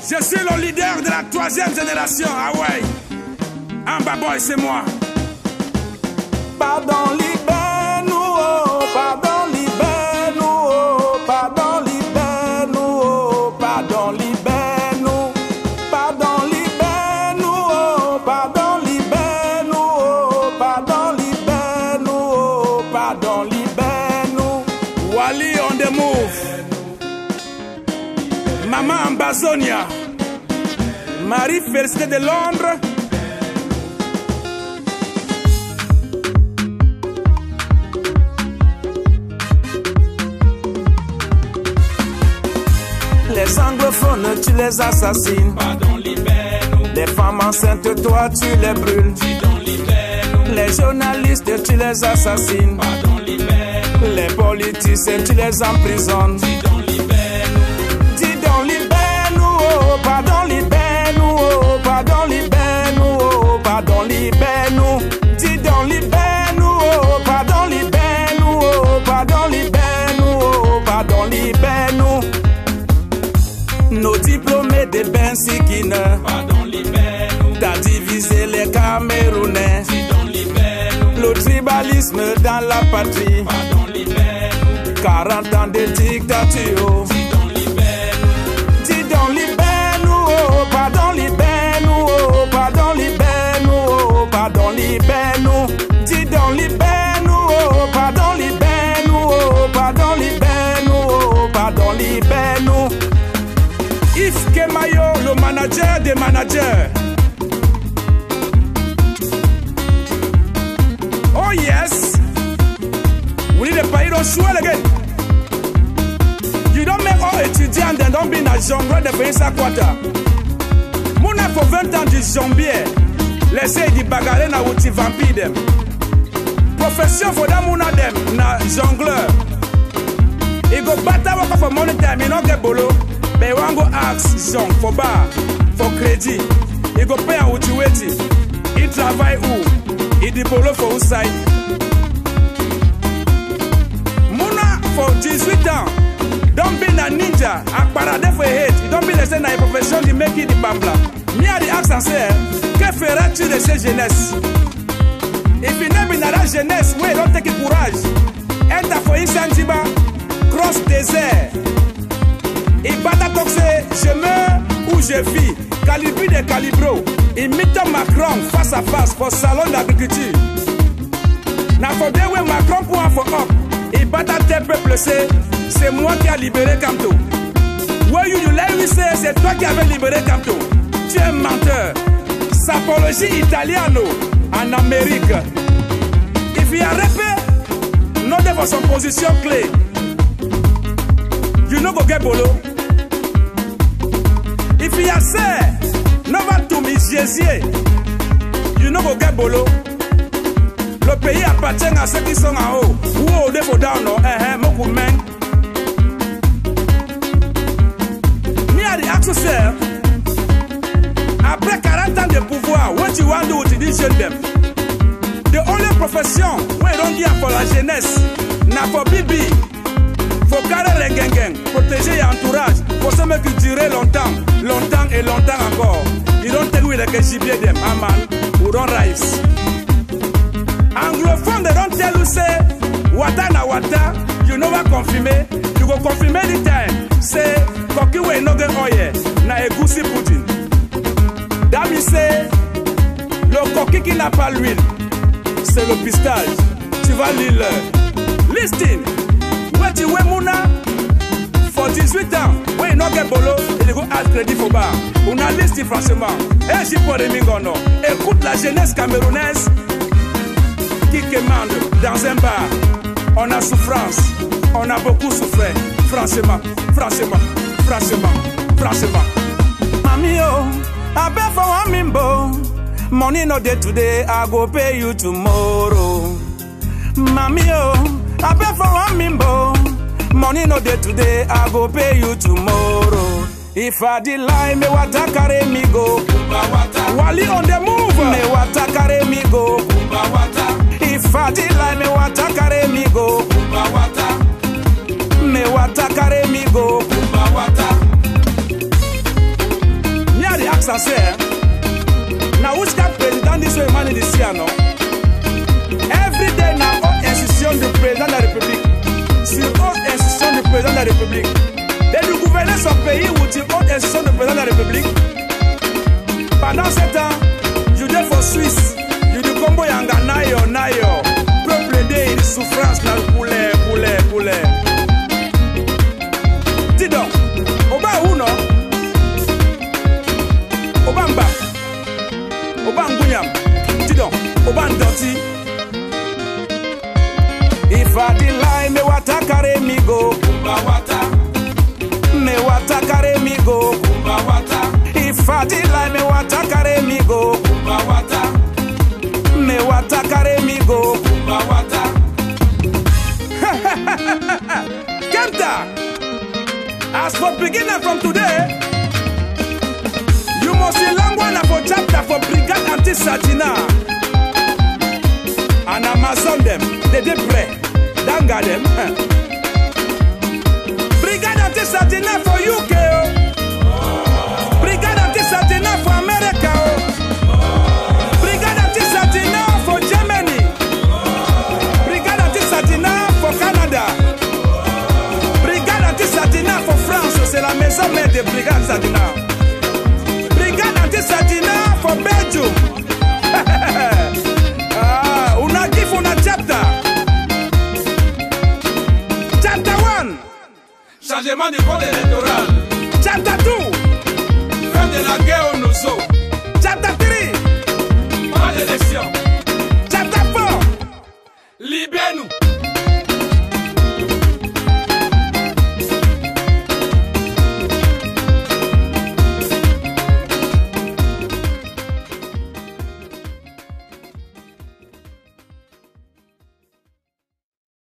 Je suis le leader de la 3e génération. Ah ouais. Amba Boy, c'est moi. Pardon, libère-nous, oh, pardon, libère-nous, oh, pardon, libère-nous, oh, pardon, libère-nous, pardon, libère-nous, oh, pardon, libère-nous, oh, pardon, libère-nous, oh, pardon, libère-nous. Wally on the move. Maman Ambazonia. Marie-Félicité de Londres. Les anglophones, tu les assassines. Pardon, libère-nous. Les femmes enceintes, toi, tu les brûles. Dis donc, libère-nous. Les journalistes, tu les assassines. Pardon, libère-nous. Les politiciens, tu les emprisonnes. Dis donc, libère-nous. Dis donc, libère-nous, oh, pardon, libère-nous, oh, pardon, libère-nous, oh, pardon, libère-nous. Dis donc, libère-nous, oh, pardon, libère-nous, oh, pardon, libère-nous, oh, pardon, libère-nous. Nos diplômés des Bensikines, Pardon, libère-nous. t'as divisé les Camerounais. Dis donc, libère-nous. Le tribalisme dans la patrie, Pardon, libère-nous. 40 ans de dictature. Dis donc, libère-nous. Dis donc, libère-nous, oh, pardon, libère-nous, oh, pardon, libère-nous, oh, pardon, libère-nous. Dis donc, libère-nous, oh, pardon, libère-nous, oh, pardon, libère-nous, oh, pardon, libère-nous. Yves Kemayo, le manager des managers. Oh yes. We need a pays don't swell again. You don't make all étudiants and don't be in a jungle de pays sa quota. Mouna pour 20 ans du zombie. Laissez di bagarre na wuti vampire dem. Profession for that mouna dem na jongleur. He go battle work for money time, he not get bolo. But you want go ask Jean for bar, for credit. He go pay and what you waiting. He travaille où? He di bolo for who side? Mouna for 18 ans. Don't be a ninja. Akparade for hate. You don't be the same na a profession to make it the bambla. Me a the ask and say, que feras-tu de cette jeunesse? If you never be na that jeunesse, wey don't take it courage. Enter for Insanziba, cross désert. Et bata toxe, je meurs ou je vis. Calibri de calibro. Imite Macron face à face pour salon d'agriculture. Na for bien ouais Macron pour un for up. Et bata tes peuples c'est moi qui a libéré Kamto. Ouais you let me say c'est toi qui avais libéré Kamto. Tu es un menteur. Sapologie italiano en Amérique. If you are rappé, non de son position clé. You no go get bolo. If you are say, no va to me jésier. You no go get bolo. Le pays appartient à ceux qui sont en haut. Ou au défaut down, no, moku men. Me a the accessor. Après 40 ans de pouvoir, what you want to do with this jeune them? The only profession we don't give for la jeunesse, na for bibi. Faut carrer les gang, protéger l'entourage, pour se mettre durer longtemps, longtemps et longtemps encore. You don't tell me like a gibier them, aman, who don't rise. Anglophone, they don't tell you say, wata na wata, you never confirm it, you go confirm any time. Say, koki we no get oil, na egusi pudding. That means say, le coquille qui n'a pas l'huile, c'est le pistage. Tu vas lire. Listen. What you wear Mouna for 18 ans, when you not get bolo, you go add credit for bar. On a listé franchement. Et j'y peux remis non. Écoute la jeunesse camerounaise qui commande dans un bar. On a souffrance, on a beaucoup souffert. Franchement, franchement, franchement, franchement. Mami oh, I beg for one mimbo. Money no day today, I go pay you tomorrow. Mami oh, I beg for one mimbo. Money no day today, I go pay you tomorrow. If I did lie, me wata carry me go. Wally on the move. Me wata carry me go. If I did lie, me wata carry me go. Me wata carry me go. Accent Serre. Na which kind president this way man in the Siano? Every day na haute institution du président de la République. Sur haute institution du président de la République. Et de gouverner son pays ou sur haute institution du président de la République. Pendant ce temps, je dis pour Suisse, je dis Combo Yanga Nayo Nayo. Peuple de une souffrance dans le poulet. Dis donc, Oba où non? Oba Mba. Oba Ngunyam. Dis donc, Oba Ndoti. If I deny me wata kare mi go kumba wata. Me wata kare mi go kumba wata. If I deny me wata kare mi go kumba wata. Me wata kare mi go kumba wata. Kenta. As for beginning from today, you must see Langwana for chapter for Brigade Anti-Satina. And Amazon them, they did pray. Danga them. Brigade Anti-Satina for UK. Brigade Anti-Satina for America. Brigade Anti-Satina for Germany. Brigade Anti-Satina for Canada. Brigade Anti-Satina for France. C'est la maison mère de Brigade Anti-Satina. Brigade Anti-Satina for Belgium. Una give una chapter. Chapter 1. Changement du code électoral.